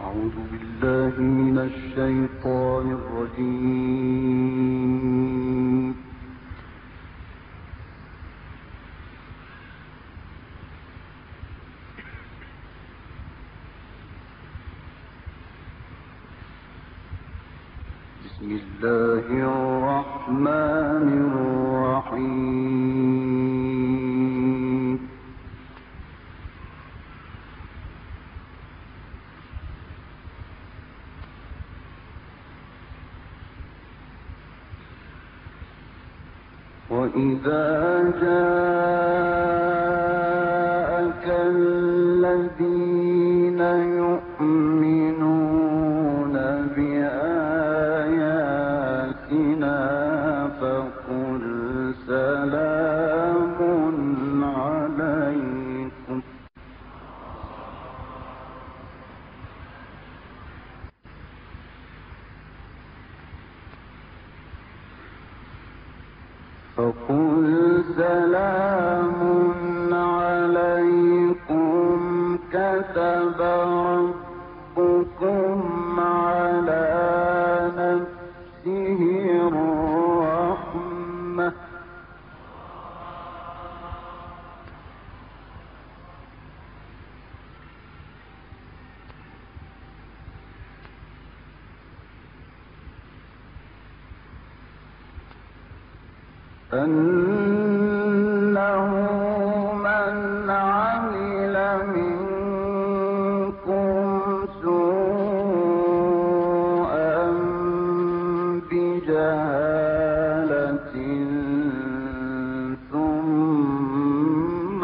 أعوذ بالله من الشيطان الرجيم. بسم الله الرحمن الرحيم. وإذا جاءك الذين يؤمنون بآياتنا فقل سلام عليكم كتب ربكم على نفسه الرحمة أنه من عمل منكم سوءا بجهالة ثم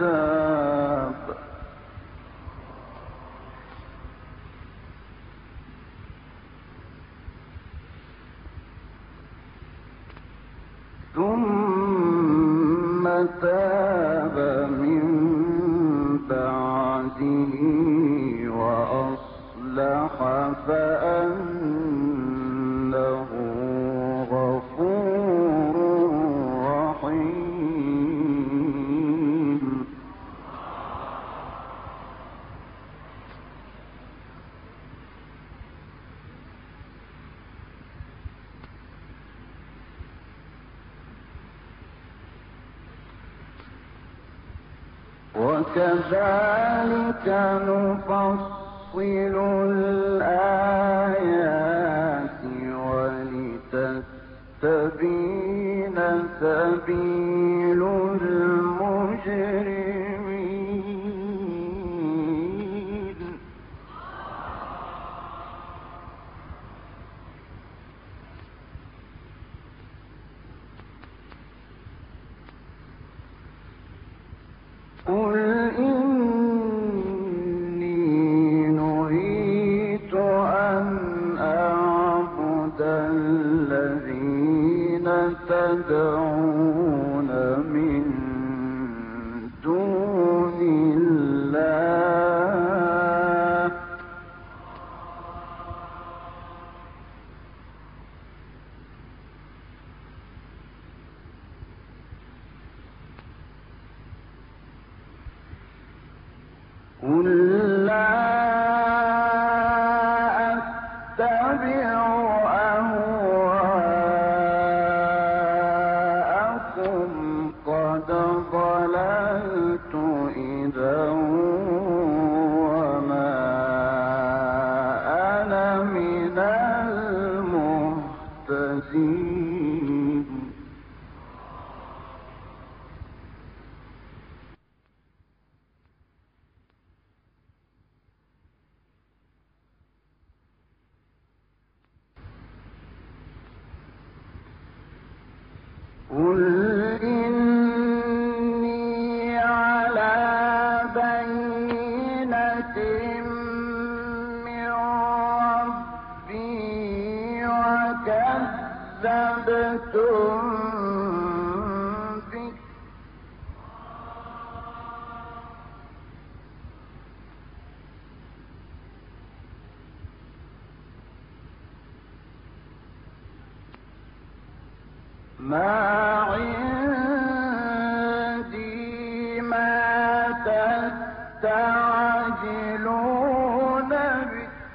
تاب من بعده وأصلح فأنه غفور رحيم. وكذلك نفصل الآيات ولتستبين سبيل المجرمين. قل إني نهيت أن أعبد الذين تدعون من دون الله قل لا أتبع أهواءكم قد ضللت إذا وما أنا من المهتدين. قل إني على بينة من ربي وكذبتم به ما عندي ما تستعجلون به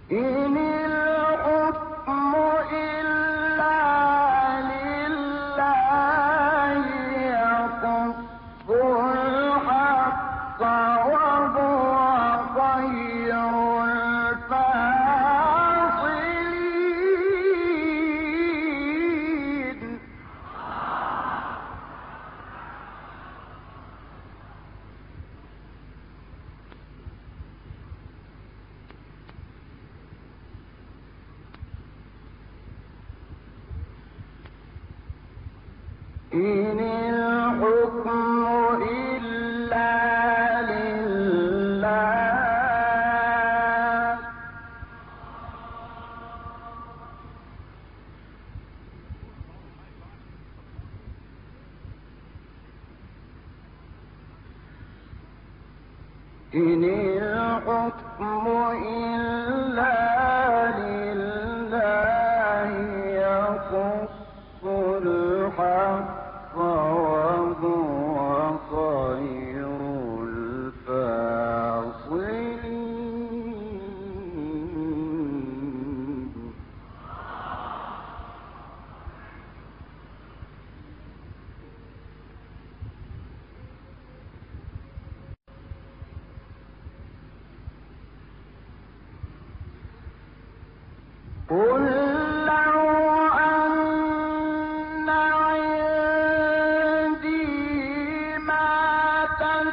إن الحكم إلا لله يقص الحق وهو خير الفاصلين. إن الحكم إلا لله إن الحكم إلا لله يقص الحق وهو خير الفاصلين. قل لو أن عندي ما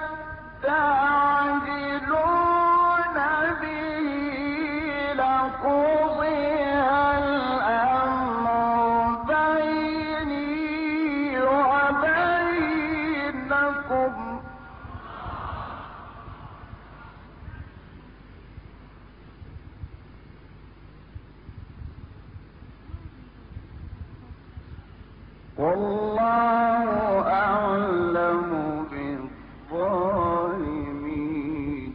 تستعجلون به لقضي الأمر بيني وبينكم والله أعلم بالظالمين.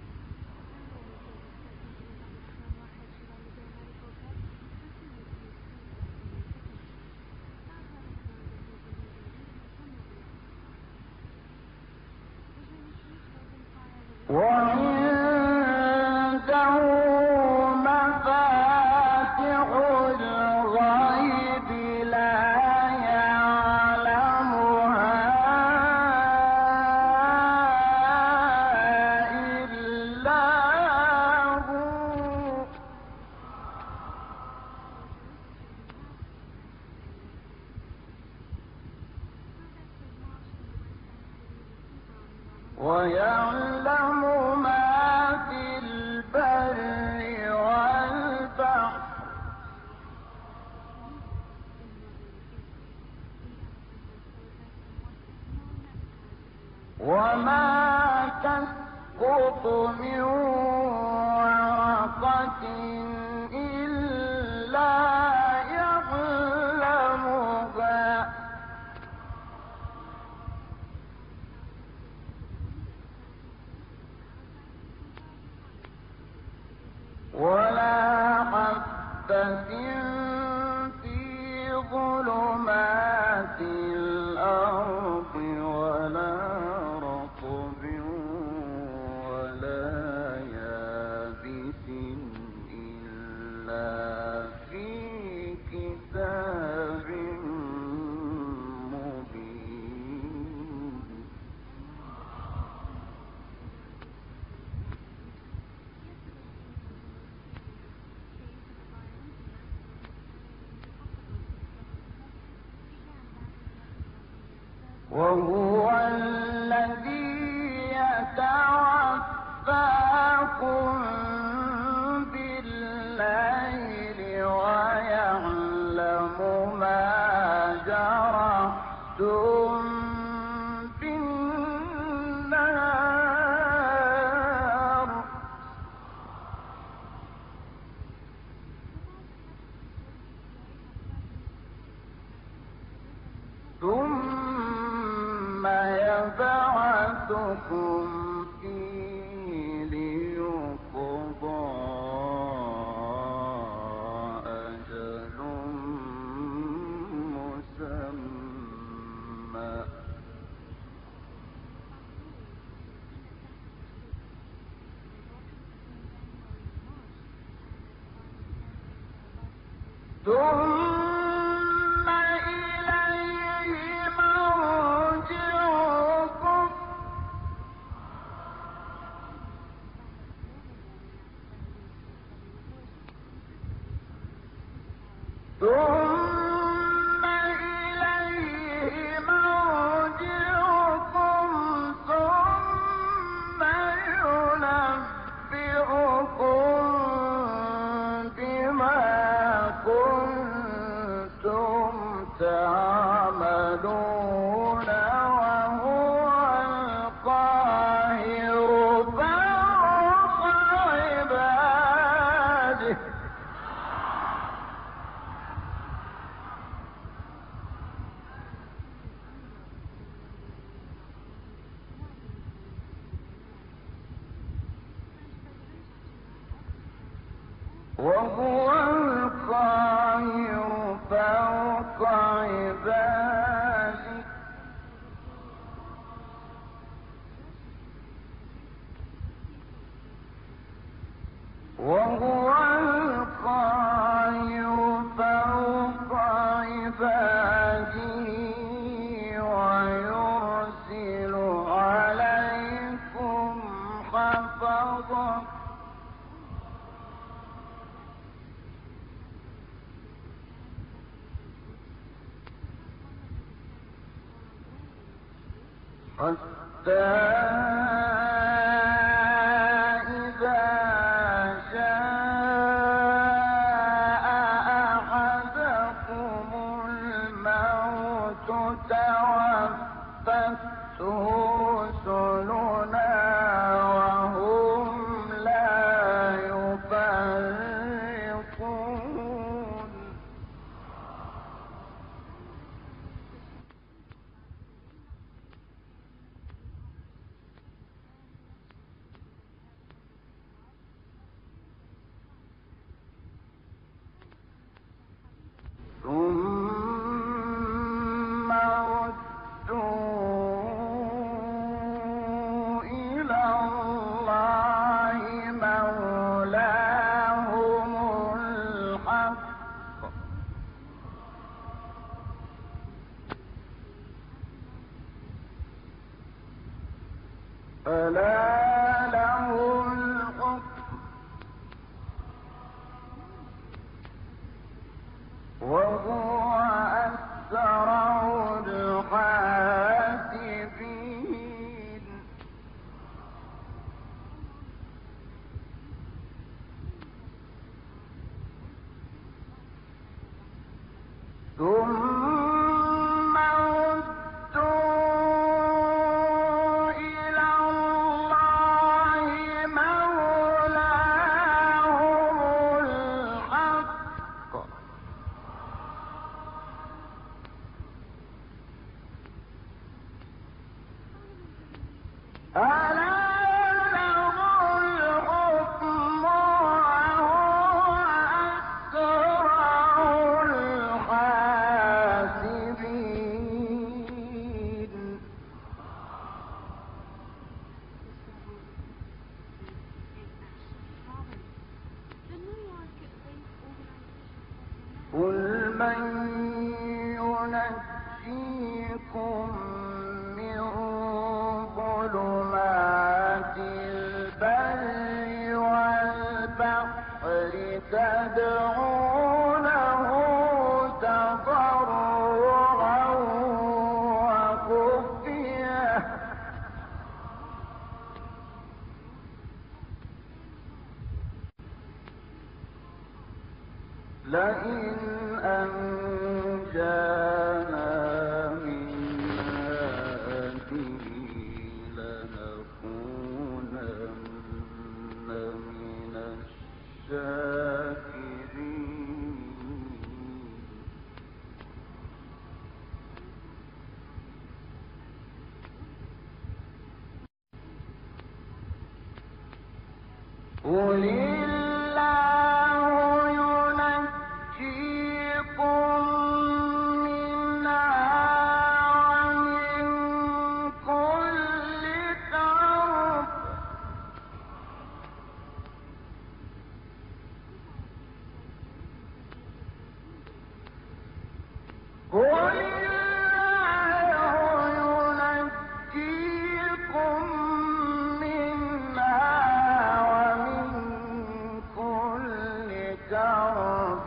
وعنده مفاتح الغيب لا يعلمها إلا هو ويعلم ما في البر والبحر وما تسقط من ورقة إلا يعلمها ولا حبة في ظلمات الأرض ولا رطب ولا يابس إلا في كتاب مبين. وهو الذي يتوفاكم بالليل ويعلم ما جرحتم بالنهار ثم يبعثكم فيه ليقضى أجل مسمى ثم إليه مرجعكم ثم ينبئكم بما كنتم تعملون وهو القاهر فوق عباده وهو القاهر فوق عباده وهو القاهر فوق عباده ويرسل عليكم حفظا حتى إذا جاء أحدكم الموت توفته رسلنا وهم لا يفرطون ثم ردوا إلى الله مولاهم الحق ألا له الحكم وهو أسرع الحاسبين ثم ردوا إلى الله مولاهم الحق ألا له الحكم وهو أسرع الحاسبين قل من ينجيكم من ظلمات البر والبحر تدعونه تضرعا وخفية لئن أنجانا من هذه لنكونن من الشاكرين قل الله ينجيكم منها ومن كل كرب كرب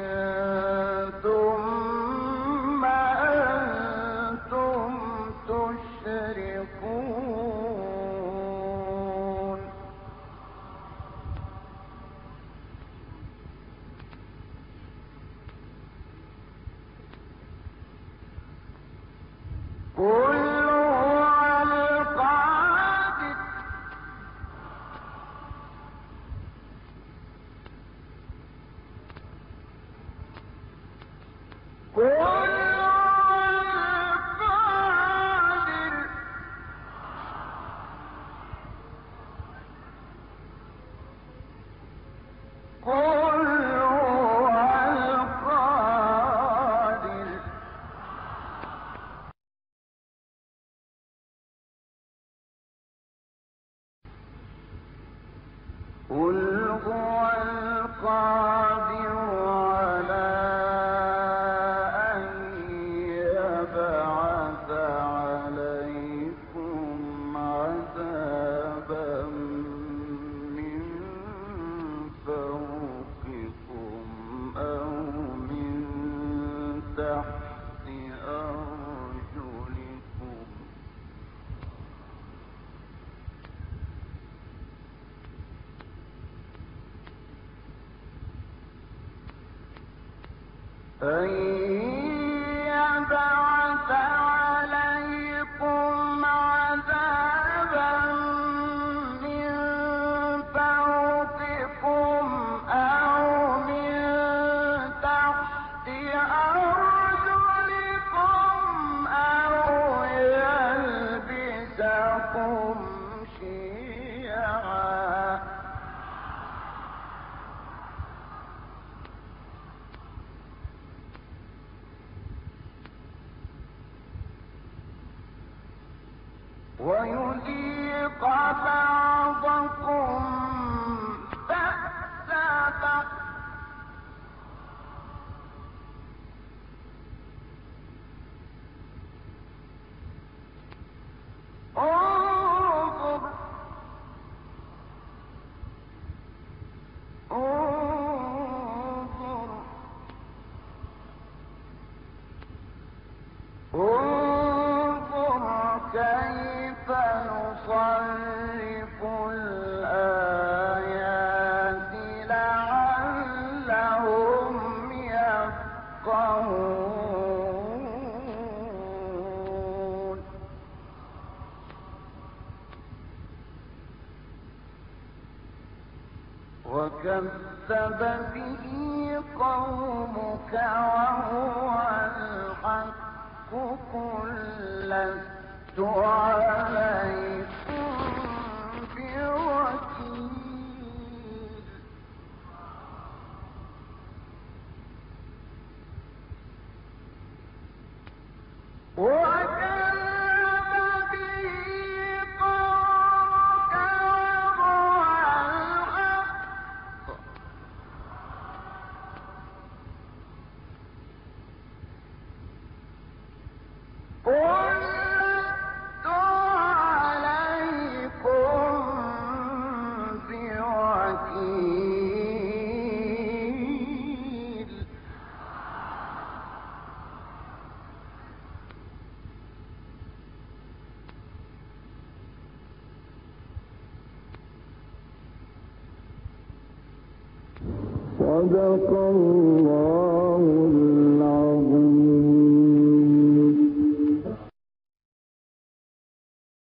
ثم أنتم تشركون قل هو القادر قل هو القادر على أن يبعث عليكم عذابا من فوقكم أو من تحت أرجلكم أن يبعث عليكم عذابا من فوقكم أو من تحت أرجلكم أو يلبسكم شيعا ويذيق بعضكم بأس بعض انظر كيف نصرف الآيات لعلهم يفقهون وكذب به قومك وهو الحق قل لست عليكم بوكيل وكذب به قومك وهو الحق قل لست عليكم بوكيل صدق الله